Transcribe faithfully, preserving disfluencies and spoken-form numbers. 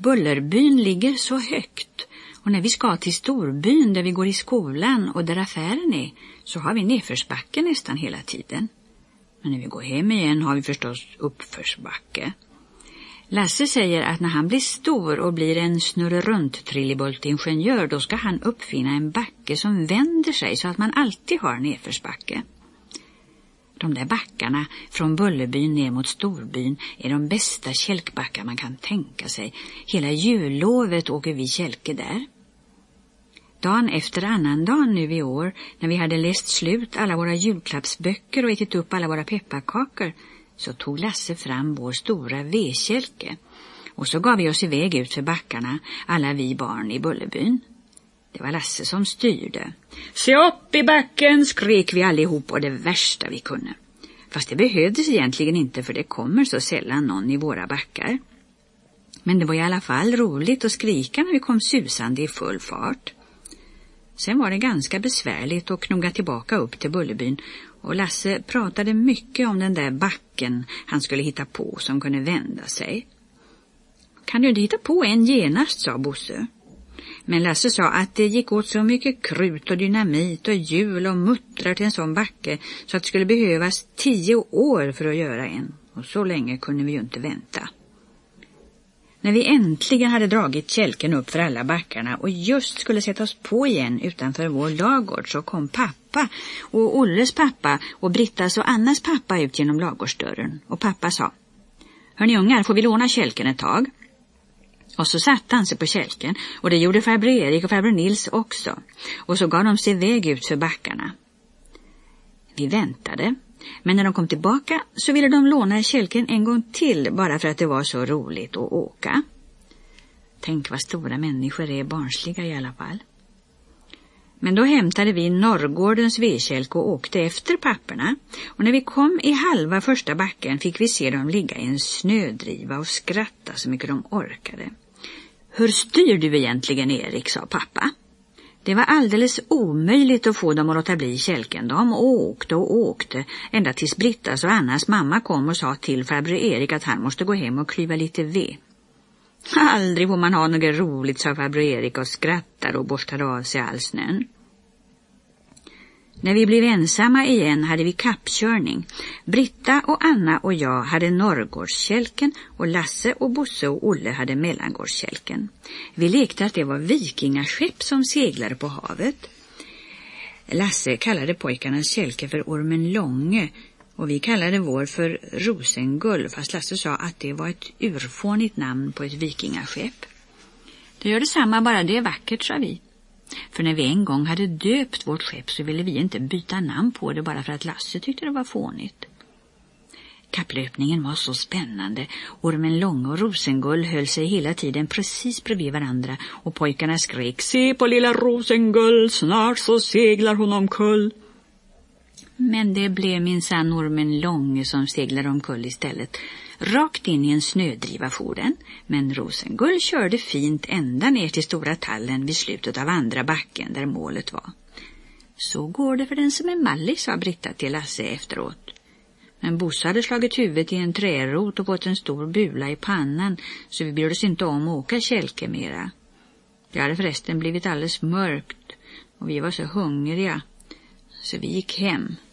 Bullerbyn ligger så högt, och när vi ska till storbyn där vi går i skolan och där affären är, så har vi nedförsbacke nästan hela tiden. Men när vi går hem igen har vi förstås uppförsbacke. Lasse säger att när han blir stor och blir en snurre runt trillebolt-ingenjör, då ska han uppfinna en backe som vänder sig så att man alltid har nedförsbacke. De där backarna från Bullerbyn ner mot storbyn är de bästa kälkbackar man kan tänka sig. Hela jullovet åker vi kälke där. Dagen efter annan dag nu i år, när vi hade läst slut alla våra julklappsböcker och ätit upp alla våra pepparkakor, så tog Lasse fram vår stora vedkälke. Och så gav vi oss iväg ut för backarna, alla vi barn i Bullerbyn. Det var Lasse som styrde. Se upp i backen, skrek vi allihop, och det värsta vi kunde. Fast det behövdes egentligen inte, för det kommer så sällan någon i våra backar. Men det var i alla fall roligt att skrika när vi kom susande i full fart. Sen var det ganska besvärligt att knoga tillbaka upp till Bullerbyn, och Lasse pratade mycket om den där backen han skulle hitta på som kunde vända sig. Kan du inte hitta på en genast, sa Bosse. Men Lasse sa att det gick åt så mycket krut och dynamit och hjul och muttrar till en sån backe så att det skulle behövas tio år för att göra en. Och så länge kunde vi ju inte vänta. När vi äntligen hade dragit kälken upp för alla backarna och just skulle sätta oss på igen utanför vår lagård, så kom pappa och Olles pappa och Brittas och Annas pappa ut genom lagårdsdörren. Och pappa sa: hörni ungar, får vi låna kälken ett tag? Och så satte han sig på kälken, och det gjorde farbror Erik och farbror Nils också. Och så gav de sig iväg ut för backarna. Vi väntade, men när de kom tillbaka så ville de låna kälken en gång till, bara för att det var så roligt att åka. Tänk vad stora människor är barnsliga i alla fall. Men då hämtade vi Norrgårdens vedkälk och åkte efter papperna. Och när vi kom i halva första backen fick vi se dem ligga i en snödriva och skratta så mycket de orkade. Hur styr du egentligen, Erik, sa pappa. Det var alldeles omöjligt att få dem att låta bli kälken. De åkte och åkte ända tills Brittas och Annas mamma kom och sa till farbror Erik att han måste gå hem och klyva lite ved. Aldrig får man ha något roligt, sa farbror Erik och skrattade och borstade av sig all snön. När vi blev ensamma igen hade vi kappkörning. Britta och Anna och jag hade Norrgårdskälken och Lasse och Bosse och Olle hade Mellangårdskälken. Vi lekte att det var vikingaskepp som seglade på havet. Lasse kallade pojkarnas kälke för Ormen Långe och vi kallade vår för Rosengull, fast Lasse sa att det var ett urfånigt namn på ett vikingaskepp. Det gör detsamma, bara det är vackert, sa vi. För när vi en gång hade döpt vårt skepp så ville vi inte byta namn på det bara för att Lasse tyckte det var fånigt. Kapplöpningen var så spännande. Ormen Långe och Rosengull höll sig hela tiden precis bredvid varandra och pojkarna skrek: se på lilla Rosengull, snart så seglar hon omkull. Men det blev minsann Ormen Långe som seglade omkull istället. Rakt in i en snödriva for den, men Rosengull körde fint ända ner till Stora Tallen vid slutet av andra backen där målet var. Så går det för den som är mallig, sa Britta till Lasse efteråt. Men Bosse hade slagit huvudet i en trärot och fått en stor bula i pannan, så vi bjöd oss inte om att åka kälke mera. Det hade förresten blivit alldeles mörkt och vi var så hungriga, så vi gick hem.